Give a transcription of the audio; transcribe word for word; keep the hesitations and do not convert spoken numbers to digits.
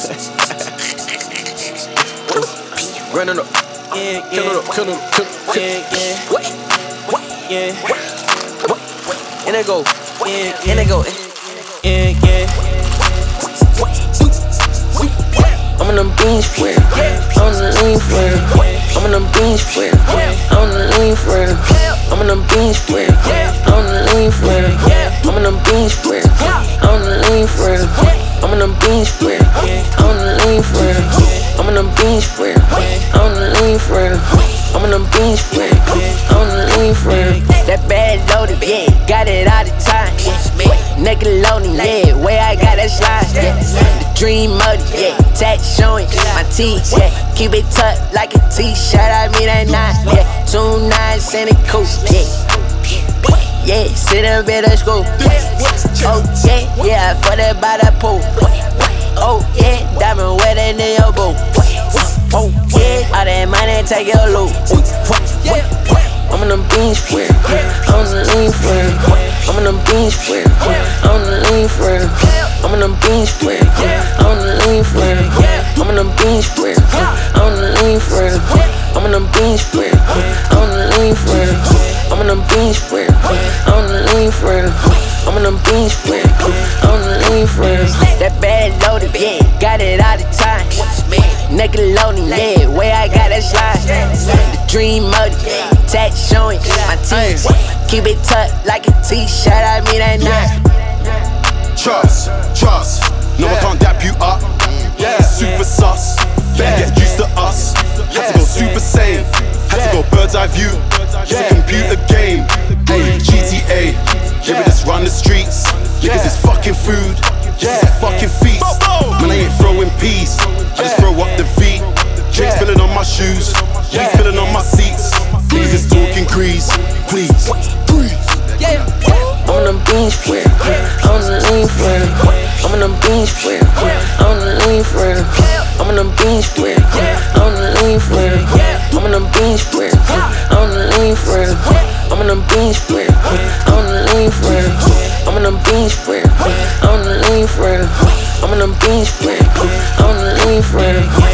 Running up, Yeah, killing yeah, up, killing up, killing up. yeah, yeah, What? What? yeah, What? And it go, yeah, and it go. yeah, yeah. I'm in them beans for it. I'm in the lean for it. I'm in them beans for it. I'm in the lean for it. I'm in them beans for it. I'm in the lean for it. I'm in them beans for it. I'm in the lean for it. I'm in them beans for it. I'm in the lean for it. I'm in them beans for it. I'm in the lean for it. I'm in them beans for it. I'm in the lean for it. That bad loaded, yeah, got it all the time. Nickelodeon, yeah, where I got that slide, yeah. The dream mode, yeah, tat showing my teeth, yeah. Keep it tucked like a t-shirt, I mean that night, yeah. Two nines in a coupe, yeah. Yeah, sit up at the school. Oh yeah, yeah, for that by the pool. Oh yeah, diamond wedding in your boo. Oh yeah, all that money take your loot. I'm in them beans for it. I'm in the lean for it. I'm in them beans for it. I'm in the lean for it. I'm in them beans for it. I'm in the lean for it. I'm in them beans for it. I'm in the lean for it. I'm in them beans for it. I'm in the lean for it. I'm in them beans for it. I'm in the lean for it. I'm in them beans for it. I'm in the lean for it. That bad loaded, yeah, got it all the time. Nickelodeon, yeah, where I got that slide. The dream mode, yeah, tat showing my teeth. Keep it tucked like a t-shirt, I mean that night. Trust, trust. No, I can't dap you up. Yeah, super sus. Better get used to us. Had to go super sane. Had to go bird's eye view. It's a computer game. Hey, G T A. Yeah, we just run the streets. Niggas is fucking food. Just a fucking feast. Man, I ain't throwing peas. I just throw up the beat. Drinks spilling on my shoes. Weed spilling on my seats. Please is talking grease. Please, breathe. I'm in them beans for it. I'm in the lean for it. I'm in them beans for it. I'm in the lean for it. I'm in them beans for it. I'm in the lean for it. I'm in them beans for it. I'm in the lean for it. I'm in them beans for it. I'm in the lean for it. I'm in them beans for it. I'm in the lean for it. I'm in them beans for it. I'm in the lean for it.